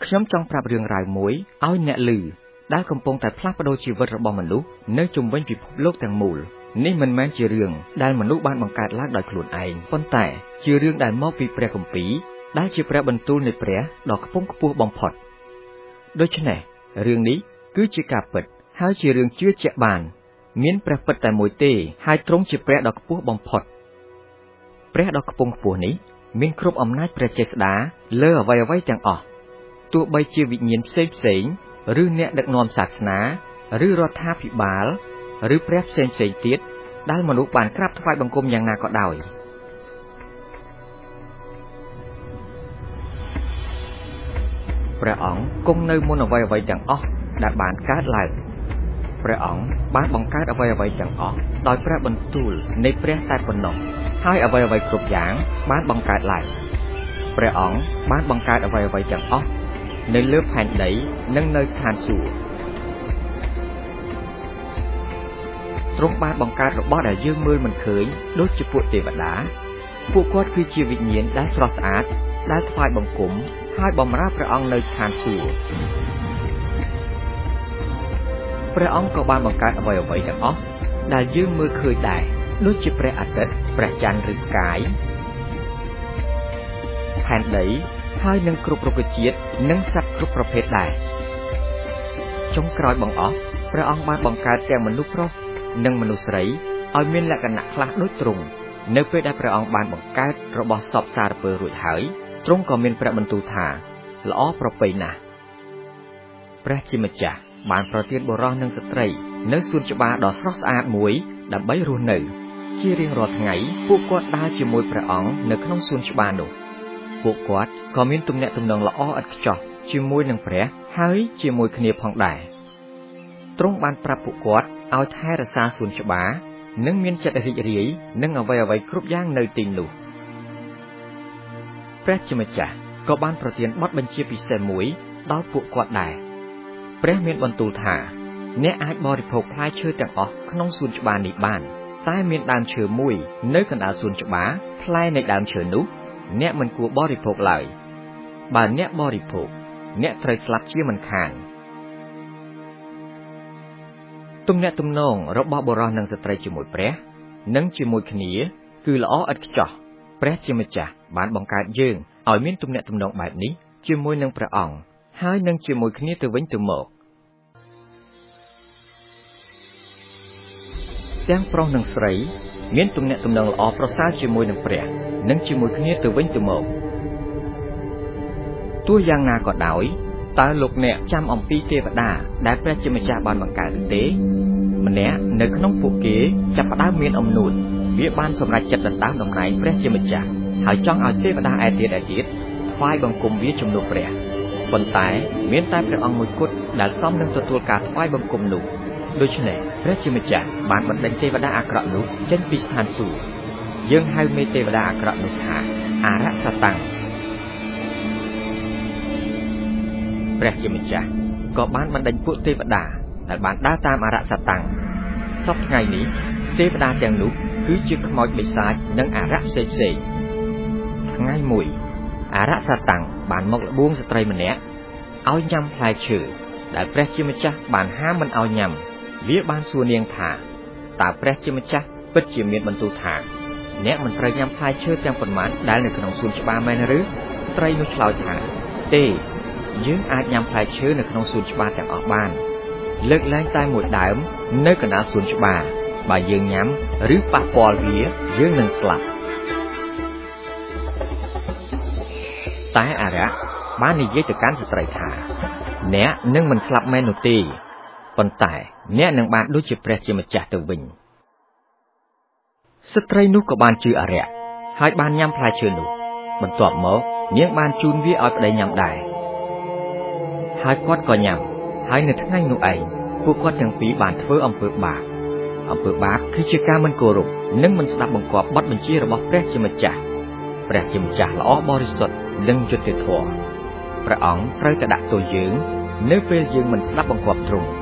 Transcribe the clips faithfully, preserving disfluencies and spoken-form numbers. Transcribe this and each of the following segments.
ខ្ញុំចង់ប្រាប់រឿងរ៉ាវមួយឲ្យអ្នកឮដែលកំពុងតែផ្លាស់ប្ដូរជីវិតរបស់មនុស្សនៅជុំវិញពិភពលោកទាំងមូលនេះមិនមែនជារឿងដែលមនុស្សបានបង្កើតឡើងដោយខ្លួនឯងប៉ុន្តែជារឿងដែលមកពីព្រះគម្ពីរដែលជាព្រះបន្ទូលនៃព្រះដ៏ខ្ពង់ខ្ពស់បំផុតដូច្នេះរឿងនេះគឺជាការពិតហើយជារឿងជឿជាក់បានមានព្រះពិតតែមួយទេហើយទ្រង់ជាព្រះដ៏ខ្ពស់បំផុតព្រះដ៏ខ្ពង់ខ្ពស់នេះមានគ្រប់អំណាចព្រះចេស្តាលើអ្វីអ្វីទាំងអស់ទោះបីជាវិញ្ញាណផ្សេងផ្សេងឬអ្នកដឹកនាំសាសនាឬរដ្ឋាភិបាលឬព្រះផ្សេងផ្សេងទៀតដែលមនុស្សបានក្រាបថ្វាយបង្គំយ៉ាងណាក៏ដោយព្រះអង្គគង់នៅមុនអ្វីអ្វីទាំងអស់ដែលបានកើតឡើងព្រះអង្គបានបង្កើតអ្វីអ្វីទាំងអស់ដោយព្រះបន្ទូលនៃព្រះតែប៉ុណ្ណោះហើយអ្វីអ្វីគ្រប់យ៉ាងបានបង្កើតឡើងព្រះអង្គបានបង្កើតអ្វីអ្វីទាំងអស់នៅលើផែនដីនិងនៅស្ថានសួគ៌ទ្រង់បានបង្កើតរបស់ដែលយើងមើលមិនឃើញដូចជាពួកទេវតាពួកគាត់គឺជាវិញ្ញាណដែលស្រស់ស្អាតដែលថ្វាយបង្គំហើយបម្រើព្រះអង្គនៅស្ថានសួគ៌ព្រះអង្គក៏បានបង្កើតអ្វីអ្វីទាំងអស់ដែលយើងមើលឃើញដែរដូចជាព្រះអាទិត្យព្រះច័ន្ទឬផ្កាយផែនដីហើយនឹងគ្រប់រុក្ខជាតិនិងសត្វគ្រប់ប្រភេទដែរចុងក្រោយបង្អស់ព្រះអង្គបានបង្កើតទាំងមនុស្សប្រុសនិងមនុស្សស្រីឲ្យមានលក្ខណៈខ្លះដូចទ្រង់នៅពេលដែលព្រះអង្គបានបង្កើតរបស់សពសារពើរួចហើយទ្រង់ក៏មានព្រះបន្ទូលថាល្អប្រពៃណាស់ព្រះជាម្ចាស់បានប្រទានបុរសនិងស្ត្រីនៅសួនច្បារដ៏ស្រស់ស្អាតមួយដើម្បីរស់នៅជារៀងរាល់ថ្ងៃពួកគាត់ដើរជាមួយព្រះអង្គនៅក្នុងសួនច្បារនោះពួកគាត់ក៏មានទំនាក់ទំនងល្អឥតខ្ចោះជាមួយនឹងព្រះហើយជាមួយគ្នាផងដែរទ្រង់បានប្រាប់ពួកគាត់ឲ្យថែរក្សាសួនច្បារនិងមានចិត្តរីករាយនឹងអ្វីអ្វីគ្រប់យ៉ាងនៅទីនោះព្រះជាម្ចាស់ក៏បានប្រទានបទបញ្ជាពិសេសមួយដល់ពួកគាត់ដែរព្រះមានបន្ទូលថាអ្នកអាចបរិភោគផ្លែឈើទាំងអស់ក្នុងសួនច្បារនេះបានតែមានដើមឈើមួយនៅកណ្ដាលសួនច្បារផ្លែនៃដើមឈើនោះអ្នកមិនគួរបរិភោគឡើយបើអ្នកបរិភោគអ្នកត្រូវស្លាប់ជាមិនខានទំនាក់ទំនងរបស់បុរសនិងស្ត្រីជាមួយព្រះនិងជាមួយគ្នាគឺល្អឥតខ្ចោះព្រះជាម្ចាស់បានបង្កើតយើងឲ្យមានទំនាក់ទំនងបែបនេះជាមួយនឹងព្រះអង្គហើយនឹងជាមួយគ្នាទៅវិញទៅមកទាំងប្រុសនិងស្រីមានទំនាក់ទំនងល្អប្រសើរជាមួយនឹងព្រះនិងជាមួយគ្នាទៅវិញទៅមកទោះយ៉ាងណាក៏ដោយតើលោកអ្នកចាំអំពីទេវតាដែលព្រះជាម្ចាស់បានបង្កើតឬទេម្នាក់នៅក្នុងពួកគេចាប់ផ្ដើមមានអំនួតវាបានសម្រេចចិត្តដណ្ដើមតំណែងព្រះជាម្ចាស់ហើយចង់ឲ្យទេវតាឯទៀតឯទៀតថ្វាយបង្គំវាជំនួសព្រះប៉ុន្តែមានតែព្រះអង្គមួយគត់ដែលសមនឹងទទួលការថ្វាយបង្គំនោះដូច្នេះព្រះជាម្ចាស់បានបណ្ដេញទេវតាអាក្រក់នោះចេញពីស្ថានសួគ៌យើងហៅមេទេវតាអាក្រក់នោះថាអារក្សតាំងព្រះជាម្ចាស់ក៏បានបណ្ដេញពួកទេវតាដែលបានដើរតាមអារក្សតាំងសពថ្ងៃនេះទេវតាទាំងនោះគឺជាខ្មោចបិសាចនិងអារក្សផ្សេងផ្សេងថ្ងៃមួយអារក្សតាំងបានមកលបួងស្ត្រីម្នាក់ឲ្យញ៉ាំផ្លែឈើដែលព្រះជាម្ចាស់បានហាមមិនឲ្យញ៉ាំវាបានសួរនាងថាតើព្រះជាម្ចាស់ពិតជាមានបន្ទូលថាអ្នកមិនត្រូវញ៉ាំផ្លែឈើទាំងប៉ុន្មានដែលនៅក្នុងសួនច្បារមែនឬស្ត្រីនោះឆ្លើយថាទេយើងអាចញ៉ាំផ្លែឈើនៅក្នុងសួនច្បារទាំងអស់បានលើកលែងតែមួយដើមនៅកណ្ដាលសួនច្បារបើយើងញ៉ាំឬប៉ះពាល់វាយើងនឹងស្លាប់តែអារក្សបាននិយាយទៅកាន់ស្ត្រីថាអ្នកនឹងមិនស្លាប់មែននោះទេប៉ុន្តែអ្នកនឹងបានដូចជាព្រះជាម្ចាស់ទៅវិញស្ត្រីនោះក៏បានជឿអារក្សហើយបានញ៉ាំផ្លែឈើនោះបន្ទាប់មកនាងបានជូនវាឲ្យប្តីញ៉ាំដែរហើយគាត់ក៏ញ៉ាំហើយនៅថ្ងៃនោះឯងពួកគាត់ទាំងពីរបានធ្វើអំពើបាបអំពើបាបគឺជាការមិនគោរពនិងមិនស្ដាប់បង្គាប់បទបញ្ជារបស់ព្រះជាម្ចាស់ព្រះជាម្ចាស់ល្អបរិសុទ្ធនិងយុត្តិធម៌ព្រះអង្គត្រូវតែដាក់ទោសយើងនៅពេលយើងមិនស្ដាប់បង្គាប់ទ្រង់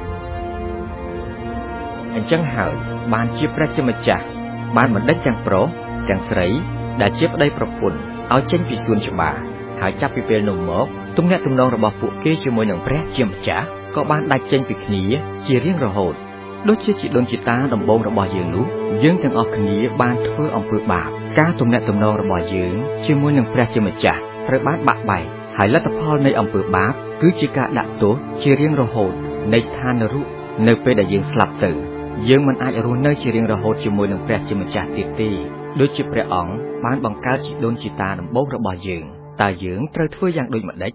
អញ្ចឹងហើយបានជាព្រះជាម្ចាស់បានបណ្ដេញទាំងប្រុសទាំងស្រីដែលជាប្តីប្រពន្ធឲ្យចេញពីសួនច្បារហើយចាប់ពីពេលនោះមកទំនាក់ទំនងរបស់ពួកគេជាមួយនឹងព្រះជាម្ចាស់ក៏បានដាច់ចេញពីគ្នាជារៀងរហូតដូចជាជីដូនជីតាដំបូងរបស់យើងនោះយើងទាំងអស់គ្នាបានធ្វើអំពើបាបការទំនាក់ទំនងរបស់យើងជាមួយនឹងព្រះជាម្ចាស់ត្រូវបានបាក់បែកហើយលទ្ធផលនៃអំពើបាបគឺជាការដាក់ទោសជារៀងរហូតនៃស្ថាននរកនៅពេលដែលយើងស្លាប់ទៅយើងមិនអាចរស់នៅជារៀងរហូតជាមួយនឹងព្រះជាម្ចាស់ទៀតទេដូចជាព្រះអង្គបានបង្កើតជីដូនជីតាដំបូងរបស់យើងតើយើងត្រូវធ្វើយ៉ាងដូចម្តេច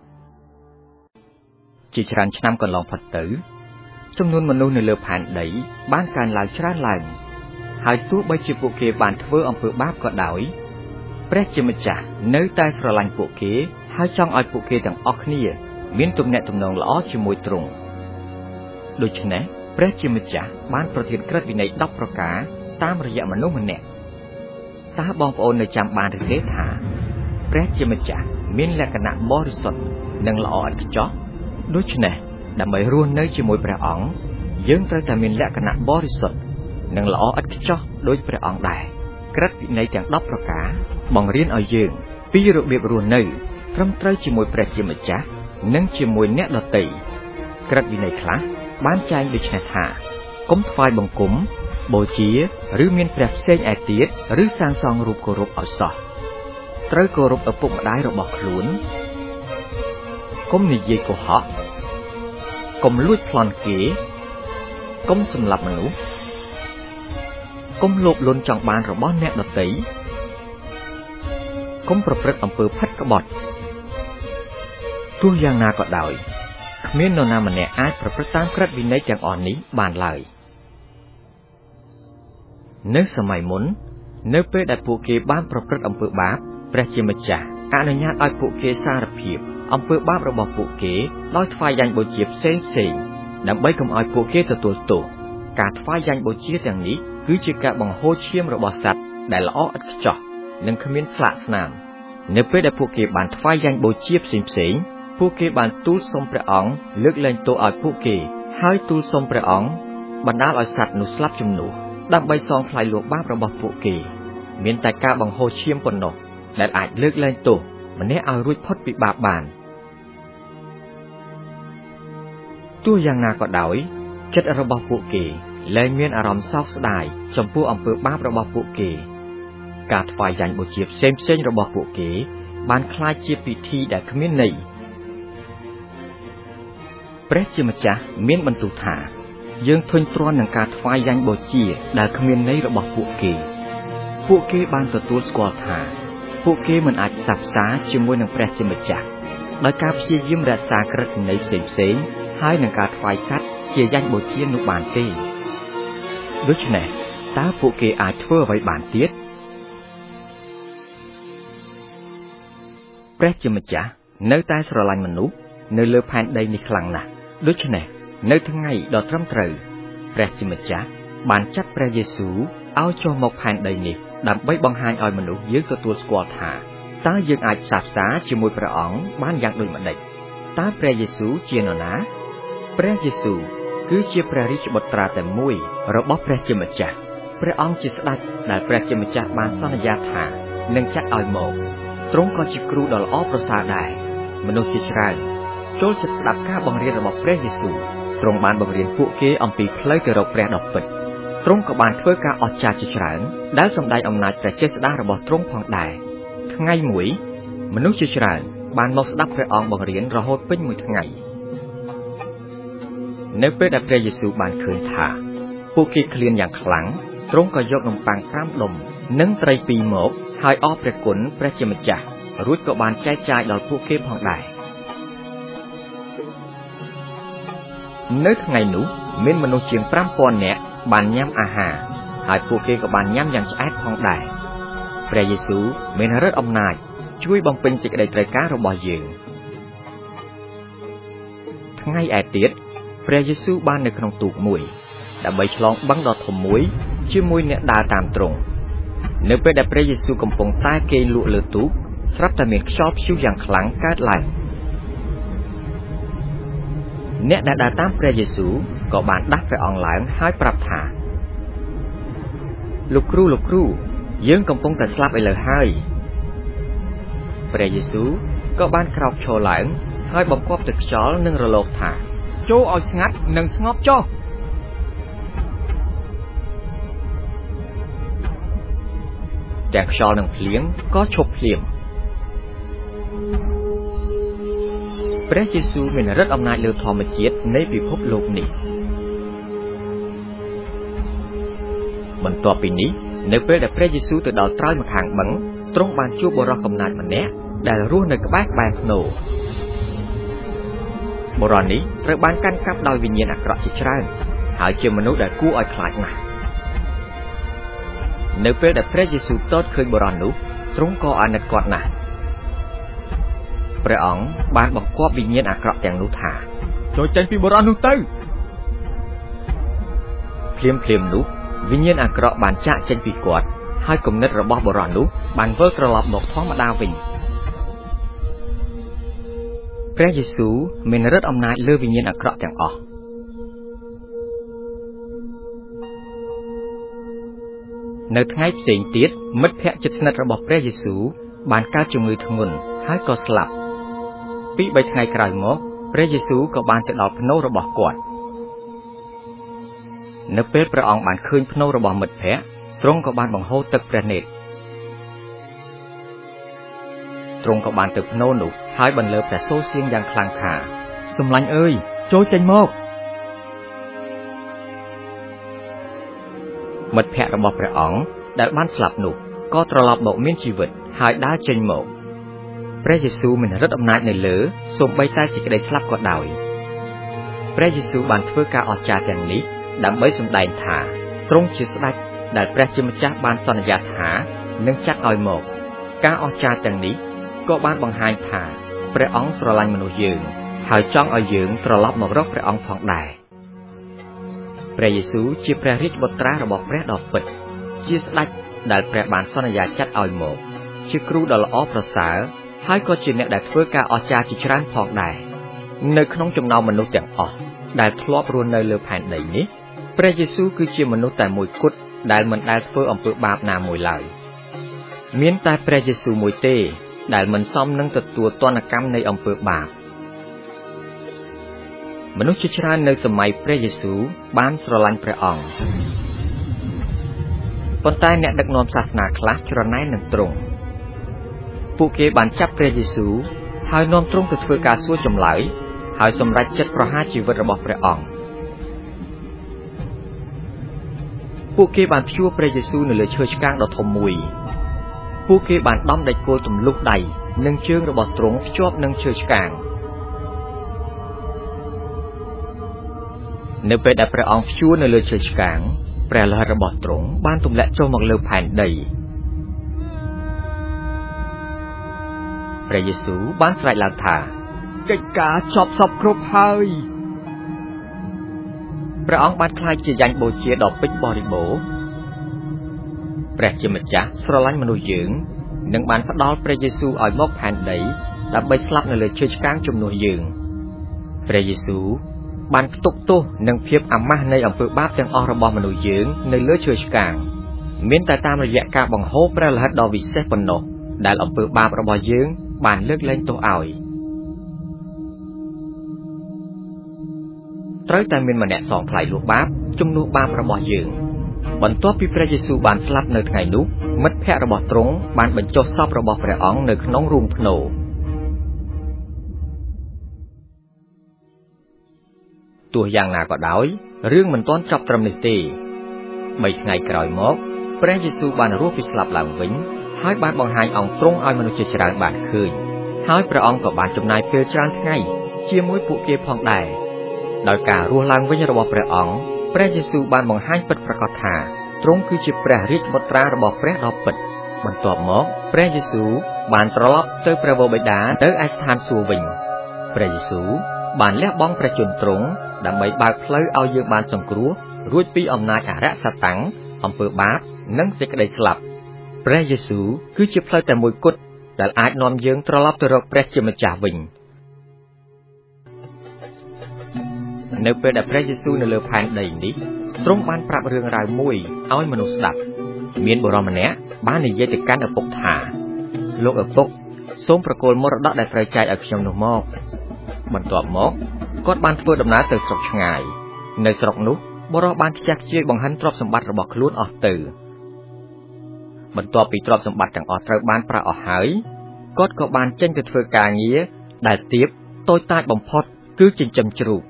ជាច្រើនឆ្នាំកន្លងផុតទៅចំនួនមនុស្សនៅលើផែនដីបានកើនឡើងច្រើនឡើងហើយទោះបីជាពួកគេបានធ្វើអំពើបាបក៏ដោយព្រះជាម្ចាស់នៅតែស្រឡាញ់ពួកគេហើយចង់ឲ្យពួកគេទាំងអស់គ្នាមានទំនាក់ទំនងល្អជាមួយទ្រង់ដូច្នេះព្រះជាម្ចាស់បានប្រទានក្រឹត្យវិន័យដប់ប្រការតាមរយៈមនុស្សម្នាក់តើបងប្អូននៅចាំបានឬទេថាព្រះជាម្ចាស់មានលក្ខណៈបរិសុទ្ធនិងល្អឥតខ្ចោះដូច្នេះដើម្បីរស់នៅជាមួយព្រះអង្គយើងត្រូវតែមានលក្ខណៈបរិសុទ្ធនិងល្អឥតខ្ចោះដូចព្រះអង្គដែរក្រឹត្យវិន័យទាំងដប់ប្រការបង្រៀនឲ្យយើងពីរបៀបរស់នៅត្រឹមត្រូវជាមួយព្រះជាម្ចាស់និងជាមួយអ្នកដទៃក្រឹត្យវិន័យខ្លះបានចែងដូចនេះថាកុំថ្វាយបង្គំបូជាឬមានព្រះផ្សេងឯទៀតឬសាងសង់រូបគោរពឲ្យសោះត្រូវគោរពឪពុកម្ដាយរបស់ខ្លួនកុំនិយាយកុហកកុំលួចប្លន់គេកុំសម្លាប់មនុស្សកុំលោភលន់ចង់បានរបស់អ្នកដទៃកុំប្រព្រឹត្តអំពើផិតក្បត់ទោះយ៉ាងណាក៏ដោយគ្មាននរណាម្នាក់អាចប្រព្រឹត្តតាមក្រឹត្យវិន័យទាំងអស់នេះបានឡើយនៅសម័យមុននៅពេលដែលពួកគេបានប្រព្រឹត្តអំពើបាបព្រះជាម្ចាស់អនុញ្ញាតឲ្យពួកគេសារភាពអំពើបាបរបស់ពួកគេដោយថ្វាយយ៉ាញ់បូជាផ្សេងផ្សេងដើម្បីកុំឲ្យពួកគេទទួលទោសការថ្វាយយ៉ាញ់បូជាទាំងនេះគឺជាការបង្ហូរឈាមរបស់សត្វដែលល្អឥតខ្ចោះនិងគ្មានស្លាកស្នាមនៅពេលដែលពួកគេបានថ្វាយយ៉ាញ់បូជាផ្សេងផ្សេងពួកគេបានទូលសុំព្រះអង្គលើកលែងទោសឲ្យពួកគេហើយទូលសុំព្រះអង្គបណ្ដាលឲ្យសត្វនោះស្លាប់ជំនួសដើម្បីសងថ្លៃលួចបាបរបស់ពួកគេមានតែការបង្ហូរឈាមប៉ុណ្ណោះដែលអាចលើកលែងទោសម្នាក់ឲ្យរួចផុតពីបាបបានទោះយ៉ាងណាក៏ដោយចិត្តរបស់ពួកគេលែងមានអារម្មណ៍សោកស្ដាយចំពោះអំពើបាបរបស់ពួកគេការថ្វាយយ៉ាញ់បូជាផ្សេងផ្សេងរបស់ពួកគេបានคล้ายជាពិធីដែលគ្មានន័យព្រះជាម្ចាស់មានបន្ទូលថាយើងធុញទ្រាន់នឹងការថ្វាយយ៉ាញ់បូជាដែលគ្មានន័យរបស់ពួកគេពួកគេបានទទួលស្គាល់ថាពួកគេមិនអាចផ្សះផ្សាជាមួយនឹងព្រះជាម្ចាស់ដោយការព្យាយាមរក្សាក្រឹត្យវិន័យផ្សេងផ្សេងហើយនឹងការថ្វាយសត្វជាយ៉ាញ់បូជានោះបានទេដូច្នេះតើពួកគេអាចធ្វើអ្វីបានទៀតព្រះជាម្ចាស់នៅតែស្រឡាញ់មនុស្សនៅលើផែនដីនេះខ្លាំងណាស់ដូច្នេះនៅថ្ងៃដ៏ត្រឹមត្រូវព្រះជាម្ចាស់បានចាត់ព្រះយេស៊ូវឲ្យចុះមកផែនដីនេះដើម្បីបង្ហាញឲ្យមនុស្សយើងទទួលស្គាល់ថាតើយើងអាចផ្សះផ្សាជាមួយព្រះអង្គបានយ៉ាងដូចម្តេចតើព្រះយេស៊ូវជានរណាព្រះយេស៊ូវគឺជាព្រះរាជបុត្រាតែមួយរបស់ព្រះជាម្ចាស់ព្រះអង្គជាស្ដេចដែលព្រះជាម្ចាស់បានសន្យាថានឹងចាត់ឲ្យមកទ្រង់ក៏ជាគ្រូដ៏ល្អប្រសើរដែរមនុស្សជាច្រើនចូលចិត្តស្ដាប់ការបង្រៀនរបស់ព្រះយេស៊ូវទ្រង់បានបង្រៀនពួកគេអំពីផ្លូវទៅរកព្រះដ៏ពិតទ្រង់ក៏បានធ្វើការអស្ចារ្យជាច្រើនដែលសម្ដែងអំណាចព្រះចេស្តារបស់ទ្រង់ផងដែរថ្ងៃមួយមនុស្សជាច្រើនបានមកស្ដាប់ព្រះអង្គបង្រៀនរហូតពេញមួយថ្ងៃនៅពេលដែលព្រះយេស៊ូវបានឃើញថាពួកគេឃ្លានយ៉ាងខ្លាំងទ្រង់ក៏យកនំប៉័ងប្រាំដុំនិងត្រីពីរមកហើយអរព្រះគុណព្រះជាម្ចាស់រួចក៏បានចែកចាយដល់ពួកគេផងដែរនៅថ្ងៃនោះមានមនុស្សជាងប្រាំពាន់នាក់បានញ៉ាំអាហារហើយពួកគេក៏បានញ៉ាំយ៉ាងឆ្អែតផងដែរព្រះយេស៊ូវមានឫទ្ធិអំណាចជួយបំពេញសេចក្តីត្រូវការរបស់យើងថ្ងៃឯទៀតព្រះយេស៊ូវបាននៅក្នុងទូកមួយដើម្បីឆ្លងបឹងដ៏ធំមួយជាមួយអ្នកដើរតាមទ្រង់នៅពេលដែលព្រះយេស៊ូវកំពុងតែគេងលក់លើទូកស្រាប់តែមានខ្យល់ព្យុះយ៉ាងខ្លាំងកើតឡើងអ្នកដែលដើរតាមព្រះយេស៊ូវក៏បានដាស់ព្រះអង្គឡើងហើយប្រាប់ថាលោកគ្រូលោកគ្រូយើងកំពុងតែស្លាប់ឥឡូវហើយព្រះយេស៊ូវក៏បានក្រោកឈរឡើងហើយបង្គាប់ទៅខ្យល់និងរលកថាចូលឲ្យស្ងាត់និងស្ងប់ចុះទាំងខ្យល់និងភ្លៀងក៏ឈប់ភ្លាមព្រះយេស៊ូវមានឫទ្ធិអំណាចលើធម្មជាតិនៃពិភពលោកនេះបន្ទាប់ពីនេះនៅពេលដែលព្រះយេស៊ូវទៅដល់ត្រើយម្ខាងបឹងទ្រង់បានជួបបុរសកំណាចម្នាក់ដែលរស់នៅក្បែរក្បែរភ្នូរបុរសនេះត្រូវបានកាន់កាប់ដោយវិញ្ញាណអាក្រក់ជាច្រើនហើយជាមនុស្សដែលគួរឲ្យខ្លាចណាស់នៅពេលដែលព្រះយេស៊ូវទតឃើញបុរសនោះទ្រង់ក៏អាណិតគាត់ណាស់ព្រះអង្គបានបង្គាប់វិញ្ញាណអាក្រក់ទាំងនោះថាចូលចេញពីបុរសនោះទៅភ្លាមភ្លាមនោះវិញ្ញាណអាក្រក់បានចាកចេញពីគាត់ហើយគំនិតរបស់បុរសនោះបានវិលត្រឡប់មកធម្មតាវិញព្រះយេស៊ូវមានឫទ្ធិអំណាចលើវិញ្ញាណអាក្រក់ទាំងអស់នៅថ្ងៃផ្សេងទៀតមិត្តភក្តិជិតស្និទ្ធរបស់ព្រះយេស៊ូវបានកើតជំងឺធ្ងន់ហើយក៏ស្លាប់ពីបីថ្ងៃក្រោយមកព្រះយេស៊ូវក៏បានទៅដល់ភ្នូររបស់គាត់នៅពេលព្រះអង្គបានឃើញភ្នូររបស់មិត្តភក្តិទ្រង់ក៏បានបង្ហូរទឹកព្រះនេត្រទ្រង់ក៏បានទៅភ្នូរនោះហើយបន្លឺព្រះសូរសៀងយ៉ាងខ្លាំងថាសម្លាញ់អើយចូលចេញមកមិត្តភក្តិរបស់ព្រះអង្គដែលបានស្លាប់នោះក៏ត្រឡប់មកមានជីវិតហើយដើរចេញមកព្រះយេស៊ូវមានឫទ្ធិអំណាចនៅលើសូម្បីតែសេចក្តីស្លាប់ក៏ដោយព្រះយេស៊ូវបានធ្វើការអស្ចារ្យទាំងនេះដើម្បីសម្ដែងថាទ្រង់ជាស្ដេចដែលព្រះជាម្ចាស់បានសន្យាថានឹងចាត់ឲ្យមកការអស្ចារ្យទាំងនេះក៏បានបង្ហាញថាព្រះអង្គស្រឡាញ់មនុស្សយើងហើយចង់ឲ្យយើងត្រឡប់មករកព្រះអង្គផងដែរព្រះយេស៊ូវជាព្រះរាជបុត្រារបស់ព្រះដ៏ពិតជាស្ដេចដែលព្រះបានសន្យាចាត់ឲ្យមកជាគ្រូដ៏ល្អប្រសើរហើយក៏ជាអ្នកដែលធ្វើការអស្ចារ្យជាច្រើនផងដែរនៅក្នុងចំណោមមនុស្សទាំងអស់ដែលធ្លាប់រស់នៅលើផែនដីនេះព្រះយេស៊ូវគឺជាមនុស្សតែមួយគត់ដែលមិនដែលធ្វើអំពើបាបណាមួយឡើយមានតែព្រះយេស៊ូវមួយទេដែលមិនសមនឹងទទួលទណ្ឌកម្មនៃអំពើបាបមនុស្សជាច្រើននៅសម័យព្រះយេស៊ូវបានស្រឡាញ់ព្រះអង្គប៉ុន្តែអ្នកដឹកនាំសាសនាខ្លះច្រណែននឹងទ្រង់ពួកគេបានចាប់ព្រះយេស៊ូវហើយនាំទ្រង់ទៅធ្វើការសួរចម្លើយហើយសម្រេចចិត្តប្រហារជីវិតរបស់ព្រះអង្គពួកគេបានព្យួរព្រះយេស៊ូវនៅលើឈើឆ្កាងដ៏ធំមួយពួកគេបានដំដែកគោលទម្លុះដៃនិងជើងរបស់ទ្រង់ភ្ជាប់នឹងឈើឆ្កាងនៅពេលដែលព្រះអង្គព្យួរនៅលើឈើឆ្កាងព្រះលិហិតរបស់ទ្រង់បានទម្លាក់ចុះមកលើផែនដីព្រះយេស៊ូវបានស្រែកឡើងថាកិច្ចការចប់សពគ្រប់ហើយព្រះអង្គបានក្លាយជាយ៉ាញ់បូជាដ៏ពេញបរិបូរណ៍ព្រះជាម្ចាស់ស្រឡាញ់មនុស្សយើងនិងបានផ្ដល់ព្រះយេស៊ូវឲ្យមកផែនដីដើម្បីស្លាប់នៅលើឈើឆ្កាងជំនួសយើងព្រះយេស៊ូវបានផ្ទុកទោសនិងភាពអាម៉ាស់នៃអំពើបាបទាំងអស់របស់មនុស្សយើងនៅលើឈើឆ្កាងមានតែតាមរយៈការបង្ហូរព្រះលិហិតដ៏វិសេសប៉ុណ្ណោះដែលអំពើបាបរបស់យើងបានលើកលែងទោសឲ្យត្រូវតែមានម្នាក់សងថ្លៃលួសបាបជំនួសបាបរបស់យើងបន្ទាប់ពីព្រះយេស៊ូវបានស្លាប់នៅថ្ងៃនោះមិត្តភក្តិរបស់ទ្រង់បានបញ្ចុះសពរបស់ព្រះអង្គនៅក្នុងរូងភ្នូរទោះយ៉ាងណាក៏ដោយរឿងមិនទាន់ចប់ត្រឹមនេះទេបីថ្ងៃក្រោយមកព្រះយេស៊ូវបានរស់ពីស្លាប់ឡើងវិញហើយបានបង្ហាញអង្គទ្រង់ឲ្យមនុស្សជាច្រើនបានឃើញហើយព្រះអង្គក៏បានចំណាយពេលច្រើនថ្ងៃជាមួយពួកគេផងដែរដោយការរស់ឡើងវិញរបស់ព្រះអង្គព្រះយេស៊ូវបានបង្ហាញពិតប្រាកដថាទ្រង់គឺជាព្រះរាជបុត្រារបស់ព្រះដ៏ពិតបន្ទាប់មកព្រះយេស៊ូវបានត្រឡប់ទៅព្រះវរបិតាទៅឯស្ថានសួគ៌វិញព្រះយេស៊ូវបានលះបង់ព្រះជន្មទ្រង់ដើម្បីបើកផ្លូវឲ្យយើងបានសង្គ្រោះរួចពីអំណាចអរិយសាតាំងអំពើបាបនិងសេចក្តីស្លាប់ព្រះយេស៊ូវគឺជាផ្លូវតែមួយគត់ដែលអាចនាំយើងត្រឡប់ទៅរកព្រះជាម្ចាស់វិញនៅពេលដែលព្រះយេស៊ូវនៅលើផែនដីនេះទ្រង់បានប្រាប់រឿងរ៉ាវមួយឲ្យមនុស្សស្ដាប់មានបុរសម្នាក់បាននិយាយទៅកាន់ឪពុកថាលោកឪពុកសូមប្រគល់មរតកដែលត្រូវចែកឲ្យខ្ញុំនោះមកបន្ទាប់មកគាត់បានធ្វើដំណើរទៅស្រុកឆ្ងាយនៅស្រុកនោះបុរសបានខ្ជះខ្ជាយបង្ហិនទ្រព្យសម្បត្តិរបស់ខ្លួនអស់ទៅបន្ទាប់ពីទ្រព្យសម្បត្តិទាំងអស់ត្រូវបានប្រើអស់ហើយគាត់ក៏បានចេញទៅធ្វើការងារដែលទាបតូចតាចបំផុតគឺចិញ្ចឹមជ្រូក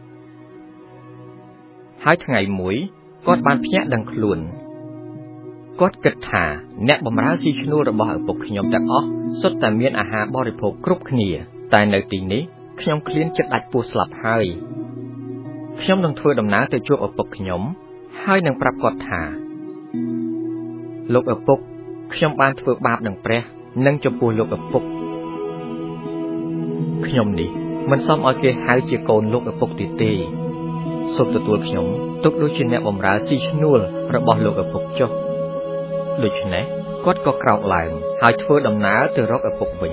ហើយថ្ងៃមួយគាត់បានភ្ញាក់ដឹងខ្លួនគាត់គិតថាអ្នកបម្រើស៊ីឈ្នួលរបស់ឪពុកខ្ញុំទាំងអស់សុទ្ធតែមានអាហារបរិភោគគ្រប់គ្នាតែនៅទីនេះខ្ញុំឃ្លានចិត្តដាច់ពោះស្លាប់ហើយខ្ញុំនឹងធ្វើដំណើរទៅជួបឪពុកខ្ញុំហើយនឹងប្រាប់គាត់ថាលោកឪពុកខ្ញុំបានធ្វើបាបនឹងព្រះនិងចំពោះលោកឪពុកខ្ញុំនេះមិនសមឲ្យគេហៅជាកូនលោកឪពុកទៀតទេសូមទទួលខ្ញុំទុកដូចជាអ្នកបម្រើស៊ីឈ្នួលរបស់លោកឪពុកចុះដូច្នេះគាត់ក៏ក្រោកឡើងហើយធ្វើដំណើរទៅរកឪពុកវិញ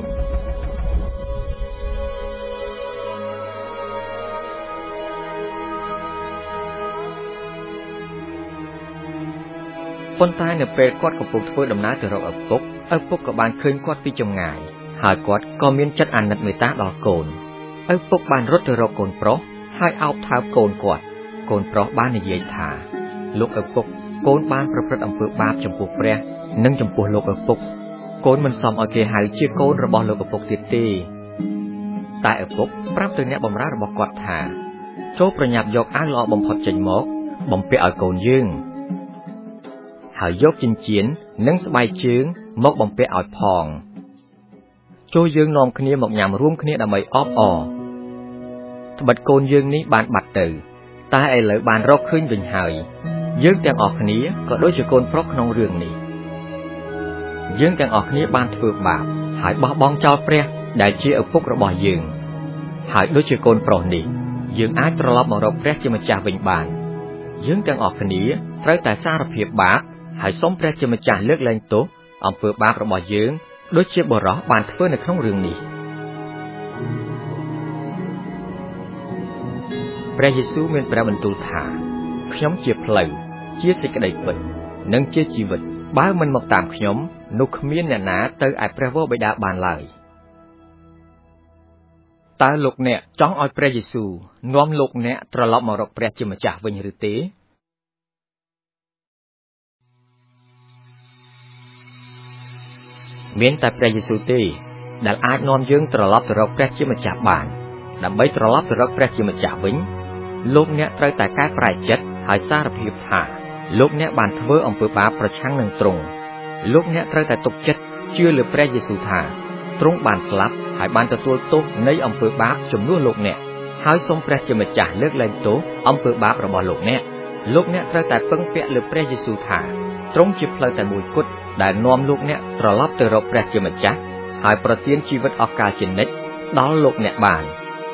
ប៉ុន្តែនៅពេលគាត់កំពុងធ្វើដំណើរទៅរកឪពុកឪពុកក៏បានឃើញគាត់ពីចម្ងាយហើយគាត់ក៏មានចិត្តអាណិតមេត្តាដល់កូនឪពុកបានរត់ទៅរកកូនប្រុសហើយអោបថើបកូនគាត់កូនប្រុសបាននិយាយថាលោកឪពុកកូនបានប្រព្រឹត្តអំពើបាបចំពោះព្រះនិងចំពោះលោកឪពុកកូនមិនសមឲ្យគេហៅជាកូនរបស់លោកឪពុកទៀតទេតែឪពុកប្រាប់ទៅអ្នកបម្រើរបស់គាត់ថាចូលប្រញាប់យកអាវល្អបំផុតចេញមកបំពាក់ឲ្យកូនយើងហើយយកចិញ្ចៀននិងស្បែកជើងមកបំពាក់ឲ្យផងចូលយើងនាំគ្នាមកញ៉ាំរួមគ្នាដើម្បីអបអរត្បិតកូនយើងនេះបានបាត់ទៅតែឥឡូវបានរកឃើញវិញហើយយើងទាំងអស់គ្នាក៏ដូចជាកូនប្រុសក្នុងរឿងនេះយើងទាំងអស់គ្នាបានធ្វើបាបហើយបោះបង់ចោលព្រះដែលជាឪពុករបស់យើងហើយដូចជាកូនប្រុសនេះយើងអាចត្រឡប់មករកព្រះជាម្ចាស់វិញបានយើងទាំងអស់គ្នាត្រូវតែសារភាពបាបហើយសូមព្រះជាម្ចាស់លើកលែងទោសអំពើបាបរបស់យើងដូចជាបុរសបានធ្វើនៅក្នុងរឿងនេះព្រះយេស៊ូវមានព្រះបន្ទូលថាខ្ញុំជាផ្លូវជាសេចក្តីពិតនិងជាជីវិតបើមិនមកតាមខ្ញុំនោះគ្មានអ្នកណាទៅឯព្រះវរបិតាបានឡើយតើលោកអ្នកចង់ឲ្យព្រះយេស៊ូវនាំលោកអ្នកត្រឡប់មករកព្រះជាម្ចាស់វិញឬទេមានតែព្រះយេស៊ូវទេដែលអាចនាំយើងត្រឡប់ទៅរកព្រះជាម្ចាស់បានដើម្បីត្រឡប់ទៅរកព្រះជាម្ចាស់វិញលោកអ្នកត្រូវតែកែប្រែចិត្តហើយសារភាពថាលោកអ្នកបានធ្វើអំពើបាបប្រឆាំងនឹងទ្រង់លោកអ្នកត្រូវតែទុកចិត្តជឿលើព្រះយេស៊ូវថាទ្រង់បានស្លាប់ហើយបានទទួលទោសនៃអំពើបាបជំនួសលោកអ្នកហើយសូមព្រះជាម្ចាស់លើកលែងទោសអំពើបាបរបស់លោកអ្នកលោកអ្នកត្រូវតែពឹងពាក់លើព្រះយេស៊ូវថាទ្រង់ជាផ្លូវតែមួយគត់ដែលនាំលោកអ្នកត្រឡប់ទៅរកព្រះជាម្ចាស់ហើយប្រទានជីវិតអស់កលជានិច្ចដល់លោកអ្នកបាន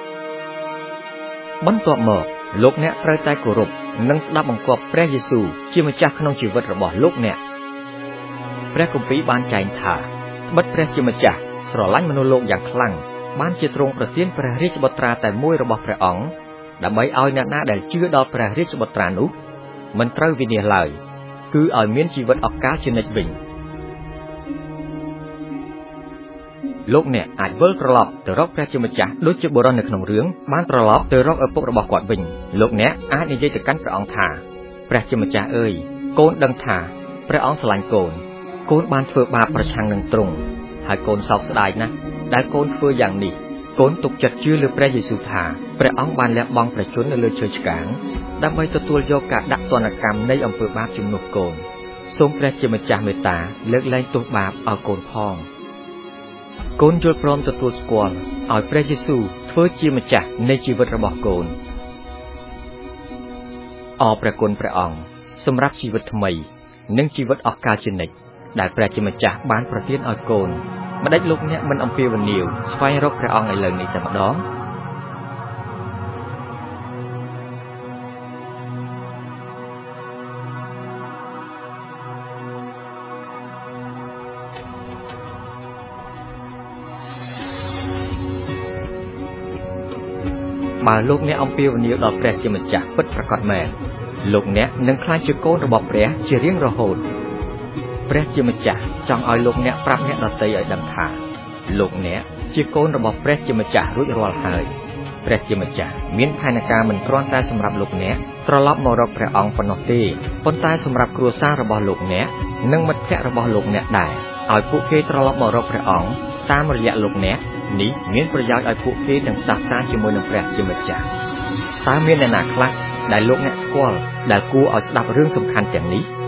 បន្ទាប់មកលោកអ្នកត្រូវតែគោរពនិងស្ដាប់បង្គាប់ព្រះយេស៊ូវជាម្ចាស់ក្នុងជីវិតរបស់លោកអ្នកព្រះគម្ពីរបានចែងថាត្បិតព្រះជាម្ចាស់ស្រឡាញ់មនុស្សលោកយ៉ាងខ្លាំងបានជាទ្រង់ប្រទានព្រះរាជបុត្រាតែមួយរបស់ព្រះអង្គដើម្បីឲ្យអ្នកណាដែលជឿដល់ព្រះរាជបុត្រានោះមិនត្រូវវិនាសឡើយគឺឲ្យមានជីវិតអស់កលជានិច្ចវិញលោកអ្នកអាចវិលត្រឡប់ទៅរកព្រះជាម្ចាស់ដូចជាបុរសនៅក្នុងរឿងបានត្រឡប់ទៅរកឪពុករបស់គាត់វិញលោកអ្នកអាចនិយាយទៅកាន់ព្រះអង្គថាព្រះជាម្ចាស់អើយកូនដឹងថាព្រះអង្គស្រឡាញ់កូនកូនបានធ្វើបាបប្រឆាំងនឹងទ្រង់ហើយកូនសោកស្ដាយណាស់ដែលកូនធ្វើយ៉ាងនេះកូនទុកចិត្តជឿលើព្រះយេស៊ូវថាព្រះអង្គបានលះបង់ព្រះជន្មនៅលើឈើឆ្កាងដើម្បីទទួលយកការដាក់ទណ្ឌកម្មនៃអំពើបាបជំនួសកូនសូមព្រះជាម្ចាស់មេត្តាលើកលែងទោសបាបឲ្យកូនផងកូនយល់ព្រមទទួលស្គាល់ឲ្យព្រះយេស៊ូវធ្វើជាម្ចាស់នៃជីវិតរបស់កូនអរព្រះគុណព្រះអង្គសម្រាប់ជីវិតថ្មីនិងជីវិតអស់កលជានិច្ចដែលព្រះជាម្ចាស់បានប្រទានឲ្យកូនម្ដេចលោកអ្នកមិនអំពាវនាវស្វែងរកព្រះអង្គឥឡូវនេះតែម្ដងបើលោកអ្នកអំពាវនាវដល់ព្រះជាម្ចាស់ពិតប្រាកដមែនលោកអ្នកនឹងក្លាយជាកូនរបស់ព្រះជារៀងរហូតព្រះជាម្ចាស់ចង់ឲ្យលោកអ្នកប្រាប់អ្នកដទៃឲ្យដឹងថាលោកអ្នកជាកូនរបស់ព្រះជាម្ចាស់រួចរាល់ហើយព្រះជាម្ចាស់មានផែនការមិនគ្រាន់តែសម្រាប់លោកអ្នកត្រឡប់មករកព្រះអង្គប៉ុណ្ណោះទេប៉ុន្តែសម្រាប់គ្រួសាររបស់លោកអ្នកនិងមិត្តភ័ក្តិរបស់លោកអ្នកដែរឲ្យពួកគេត្រឡប់មករកព្រះអង្គតាមរយៈលោកអ្នកនេះមានប្រយោជន៍ឲ្យពួកគេទាំងសាសនាជាមួយនឹងព្រះជាម្ចាស់តើមានអ្នកណាខ្លះដែលលោកអ្នកស្គាល់ដែលគួរឲ្យស្ដាប់រឿងសំខាន់ទាំងនេះ